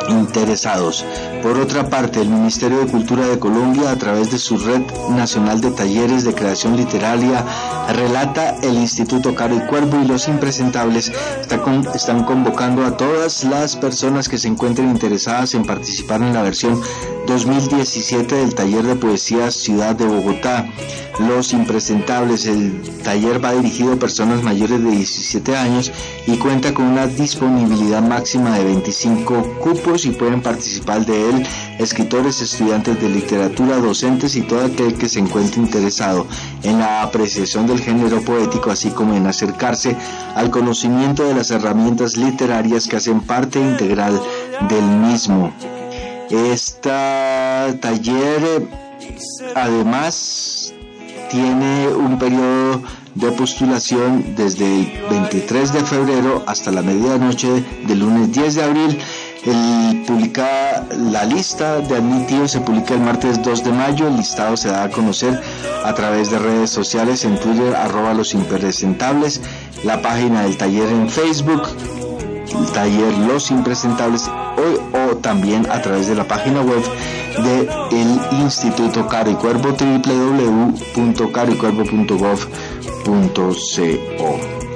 interesados. Por otra parte, el Ministerio de Cultura de Colombia, a través de su Red Nacional de Talleres de Creación Literaria, relata: el Instituto Caro y Cuervo y Los Impresentables están convocando a todas las personas que se encuentren interesadas en participar en la versión 2017 del taller de poesía Ciudad de Bogotá. Los Impresentables, el taller va dirigido a personas mayores de 17 años y cuenta con una disponibilidad máxima de 25 cupos y pueden participar de él escritores, estudiantes de literatura, docentes y todo aquel que se encuentre interesado en la apreciación del género poético, así como en acercarse al conocimiento de las herramientas literarias que hacen parte integral del mismo. Este taller además tiene un periodo de postulación desde el 23 de febrero hasta la medianoche del lunes 10 de abril. La lista de admitidos se publica el martes 2 de mayo. El listado se da a conocer a través de redes sociales, en Twitter, @Los Impresentables, la página del taller en Facebook, el taller Los Impresentables, o también a través de la página web del Instituto Caro y Cuervo, www.caroycuervo.gov.co.